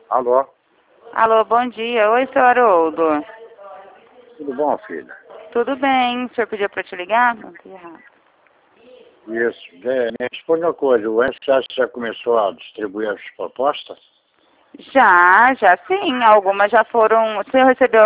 Alô? Alô, bom dia. Oi, seu Haroldo. Tudo bom, filha? Tudo bem? O senhor pediu para eu te ligar? Não, tô errado. Isso. Me responde uma coisa. O SS já começou a distribuir as propostas? Já sim. Algumas já foram... O senhor recebeu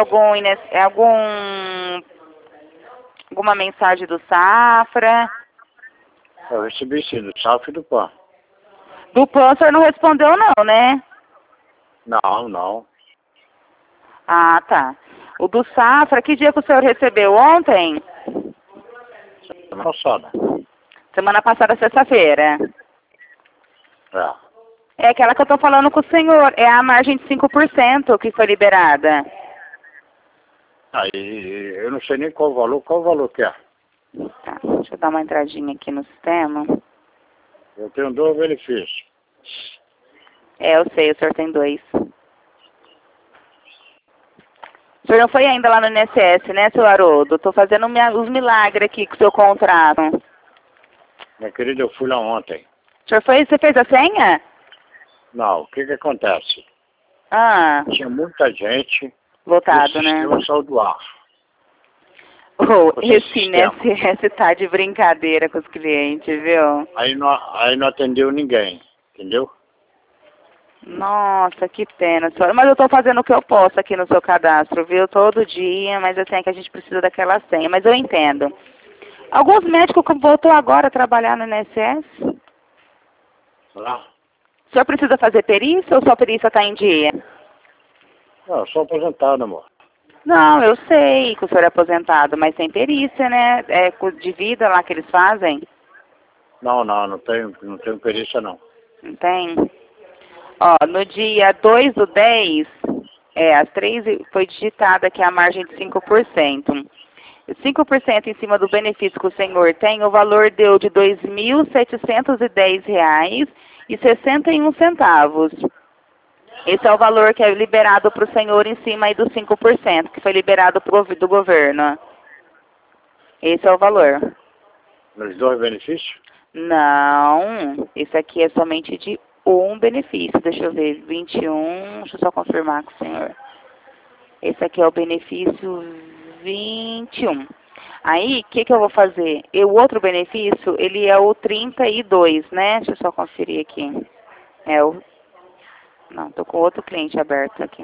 alguma mensagem do Safra? Eu recebi sim, do SAF e do PAN. Do PAN o senhor não respondeu não, né? Não. Ah, tá. O do Safra, que dia que o senhor recebeu? Ontem? Semana passada. Semana passada, sexta-feira. É. É aquela que eu tô falando com o senhor. É a margem de 5% que foi liberada. Aí eu não sei nem qual o valor que é. Tá, deixa eu dar uma entradinha aqui no sistema. Eu tenho 2 benefícios. É, eu sei, o senhor tem 2. O senhor não foi ainda lá no INSS, né, seu Haroldo? Tô fazendo os milagres aqui com o seu contrato. Minha querida, eu fui lá ontem. O senhor foi, você fez a senha? Não, o que acontece? Ah, Tinha muita gente e o voltado, né? sistema saiu do ar. Oh, Esse esse sistema. INSS tá de brincadeira com os clientes, viu? Aí não atendeu ninguém, entendeu? Nossa, que pena, senhora. Mas eu tô fazendo o que eu posso aqui no seu cadastro, viu? Todo dia, mas assim, é que a gente precisa daquela senha. Mas eu entendo. Alguns médicos que voltou agora a trabalhar no INSS. Lá. O senhor precisa fazer perícia ou sua perícia está em dia? Não, eu sou aposentado, amor. Não, eu sei que o senhor é aposentado, mas tem perícia, né? É de vida lá que eles fazem. Não tenho perícia não. Não tem? Ó, no dia 2/10, às 3, foi digitada aqui a margem de 5%. 5% em cima do benefício que o senhor tem, o valor deu de R$ 2.710,61. Esse é o valor que é liberado para o senhor em cima aí dos 5%, que foi liberado do governo. Esse é o valor. Nos 2 benefícios? Não, esse aqui é somente de um benefício. Deixa eu ver, 21, deixa eu só confirmar com o senhor. Esse aqui é o benefício 21. Aí, o que eu vou fazer? O outro benefício, ele é o 32, né? Deixa eu só conferir aqui. Não, tô com outro cliente aberto aqui.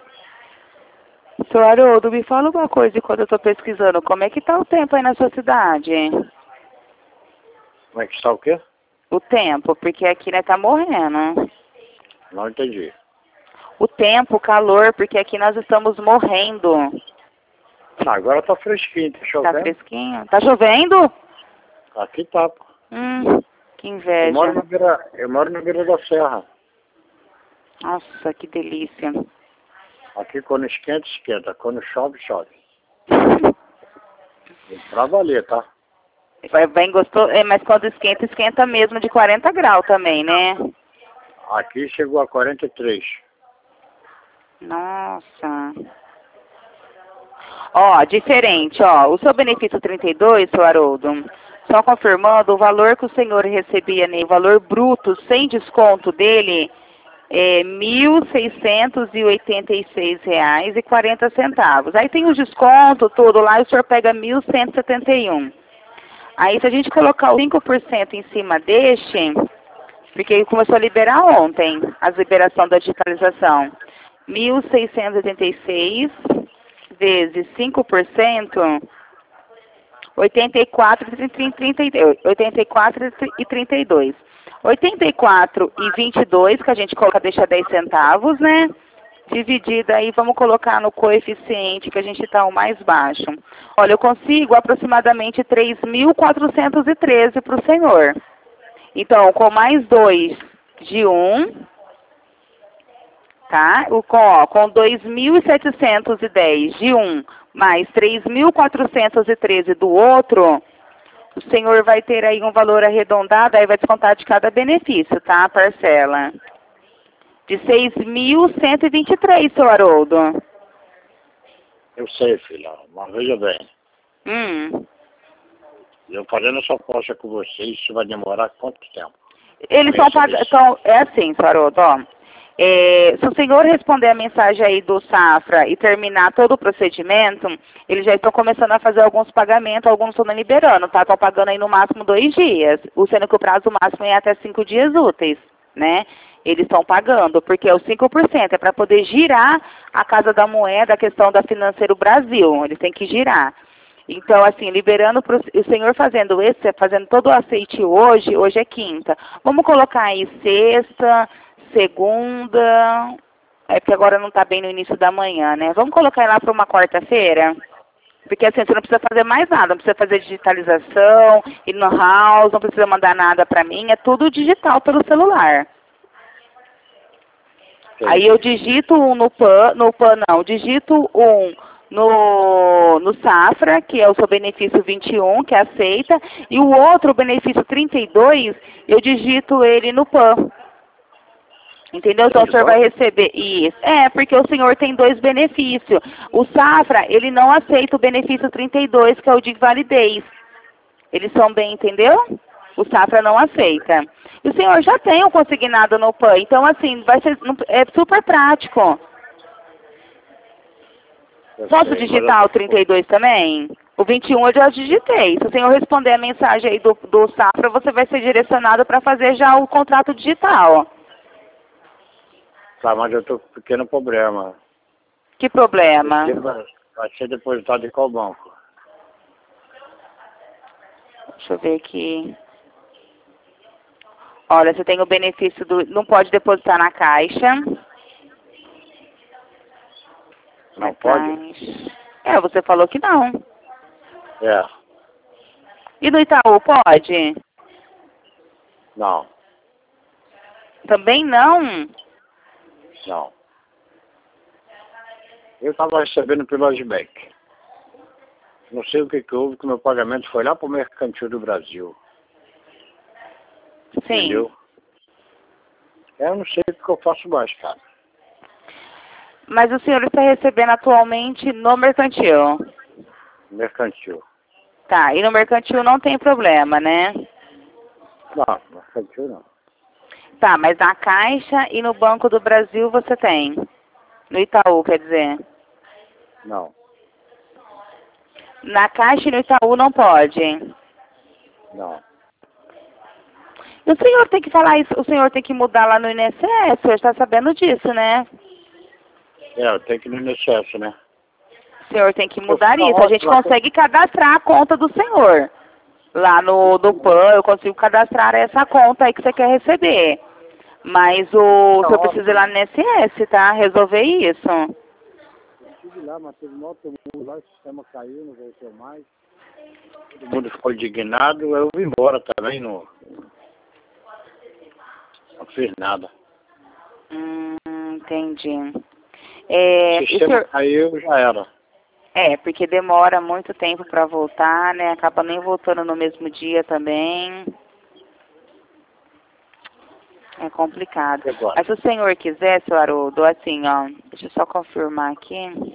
Seu Haroldo, me fala uma coisa enquanto eu tô pesquisando. Como é que tá o tempo aí na sua cidade? Como é que está o quê? O tempo, porque aqui, né, tá morrendo. Não entendi. O tempo, o calor, porque aqui nós estamos morrendo. Agora tá fresquinho, tá Tá chovendo? fresquinho? Tá chovendo? Aqui tá, pô. Que Eu inveja. moro na beira da serra. Nossa, que delícia. Aqui quando esquenta, esquenta. Quando chove, chove. E pra valer, tá? Vai bem gostoso, mas quando esquenta, esquenta mesmo de 40 graus também, né? Aqui chegou a 43. Nossa. Ó, diferente, ó. O seu benefício 32, seu Haroldo, só confirmando, o valor que o senhor recebia, né, o valor bruto, sem desconto dele, é R$ 1.686,40. Aí tem o desconto, tudo lá, e o senhor pega 1.171. Aí se a gente colocar o 5% em cima deste, porque começou a liberar ontem, a liberação da digitalização, 1.686 vezes 5%, 84,32. 84,22, que a gente coloca, deixa 10 centavos, né? Dividida aí, vamos colocar no coeficiente que a gente está o mais baixo. Olha, eu consigo aproximadamente 3.413 para o senhor. Então, com mais 2 de um, tá? Com 2.710 de um, mais 3.413 do outro, o senhor vai ter aí um valor arredondado, aí vai descontar de cada benefício, tá? A parcela. De 6.123, seu Haroldo. Eu sei, filha. Mas veja bem. Eu fazendo essa proposta com você, isso vai demorar quanto tempo? Eles estão pagando. É assim, seu Haroldo, ó. Se o senhor responder a mensagem aí do Safra e terminar todo o procedimento, eles já estão começando a fazer alguns pagamentos, alguns estão liberando, tá? Estão pagando aí no máximo 2 dias, sendo que o prazo máximo é até 5 dias úteis, né? Eles estão pagando, porque é os 5% é para poder girar a Casa da Moeda, a questão da Financeiro Brasil, eles têm que girar. Então, assim, liberando o senhor fazendo todo o aceite hoje é quinta. Vamos colocar aí sexta, segunda, porque agora não está bem no início da manhã, né? Vamos colocar lá para uma quarta-feira? Porque assim, você não precisa fazer mais nada, não precisa fazer digitalização, ir no house, não precisa mandar nada para mim, é tudo digital pelo celular. Aí eu digito um digito um no Safra, que é o seu benefício 21, que aceita, e o outro, o benefício 32, eu digito ele no PAN. Entendeu? Então o senhor vai receber isso. Porque o senhor tem 2 benefícios. O Safra, ele não aceita o benefício 32, que é o de validez. Eles são bem, entendeu? O Safra não aceita. E o senhor já tem o consignado no PAN, então assim, é super prático. Posso digitar o 32 também? O 21 eu já digitei. Se o senhor responder a mensagem aí do Safra, você vai ser direcionado para fazer já o contrato digital. Tá, mas eu estou com um pequeno problema. Que problema? Vai ser depositado em qual banco? Deixa eu ver aqui. Olha, você tem o benefício não pode depositar na Caixa. Não pode? Você falou que não. É. E no Itaú, pode? Não. Também não? Não. Eu estava recebendo pelo Agibank. Não sei o que houve, que meu pagamento foi lá para o Mercantil do Brasil. Sim. Entendeu? Eu não sei o que eu faço mais, cara. Mas o senhor está recebendo atualmente no Mercantil? Mercantil. Tá, e no Mercantil não tem problema, né? Não, Mercantil não. Tá, mas na Caixa e no Banco do Brasil você tem? No Itaú, quer dizer? Não. Na Caixa e no Itaú não pode? Não. E o senhor tem que falar isso, o senhor tem que mudar lá no INSS, o senhor está sabendo disso, né? Eu tenho que ir no INSS, né? O senhor tem que mudar isso. A gente consegue cadastrar a conta do senhor. Lá do PAN, eu consigo cadastrar essa conta aí que você quer receber. Mas o senhor precisa ir lá no INSS, tá? Resolver isso. Eu estive lá, mas teve um tumulto lá, o sistema caiu, não voltou mais. Todo mundo ficou indignado, eu vim embora também, não fiz nada. Entendi. O sistema caiu, já era. Porque demora muito tempo para voltar, né? Acaba nem voltando no mesmo dia também. É complicado. Mas se o senhor quiser, seu Haroldo, assim, ó, deixa eu só confirmar aqui.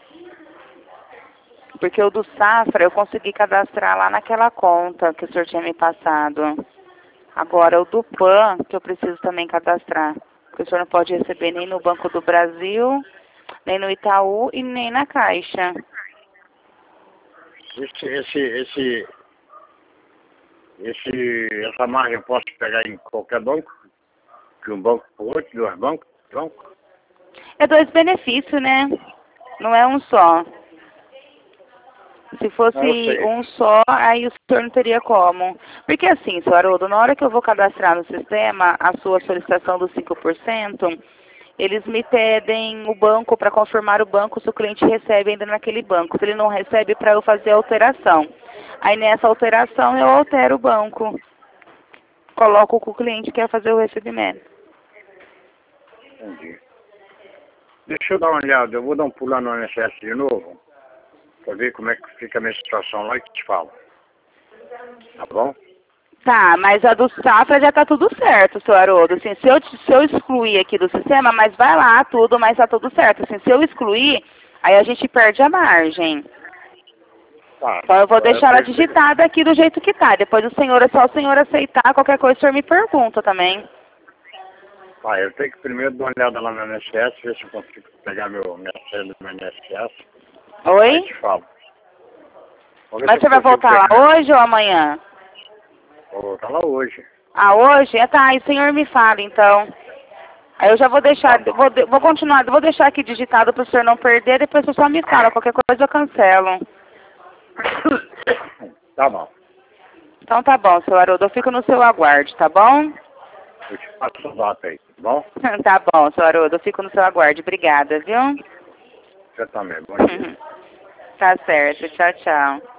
Porque o do Safra eu consegui cadastrar lá naquela conta que o senhor tinha me passado. Agora o do PAN, que eu preciso também cadastrar. Porque o senhor não pode receber nem no Banco do Brasil, nem no Itaú e nem na Caixa. Essa margem eu posso pegar em qualquer banco? De um banco para o outro, 2 bancos? É 2 benefícios, né? Não é um só. Se fosse um só, aí o senhor não teria como. Porque assim, seu Haroldo, na hora que eu vou cadastrar no sistema a sua solicitação dos 5%, eles me pedem o banco para confirmar o banco se o cliente recebe ainda naquele banco. Se ele não recebe, para eu fazer a alteração. Aí nessa alteração eu altero o banco. Coloco o que o cliente quer fazer o recebimento. Entendi. Deixa eu dar uma olhada, eu vou dar um pulo lá no INSS de novo, para ver como é que fica a minha situação lá e te falo. Tá bom? Tá, mas a do Safra já tá tudo certo, seu Haroldo. Assim, se eu excluir aqui do sistema, mas vai lá tudo, mas tá tudo certo. Assim, se eu excluir, aí a gente perde a margem. Tá, então eu vou deixar ela digitada aqui do jeito que tá. Depois é só o senhor aceitar, qualquer coisa o senhor me pergunta também. Ah, eu tenho que primeiro dar uma olhada lá no INSS, ver se eu consigo pegar minha célula do INSS. Aí Oi? te falo. Vou ver Mas se você eu vai consigo voltar pegar. lá hoje ou amanhã? Vou voltar lá hoje. Ah, hoje? Tá, aí o senhor me fala, então. Aí eu já vou deixar, Tá bom. vou continuar, vou deixar aqui digitado para o senhor não perder, depois você só me fala, qualquer coisa eu cancelo. Tá bom. Então tá bom, seu Haroldo, eu fico no seu aguarde, tá bom? Eu te passo o data aí, tá bom? Tá bom, seu Haroldo, eu fico no seu aguarde, obrigada, viu? Você também. Bom dia. Tá certo, tchau, tchau.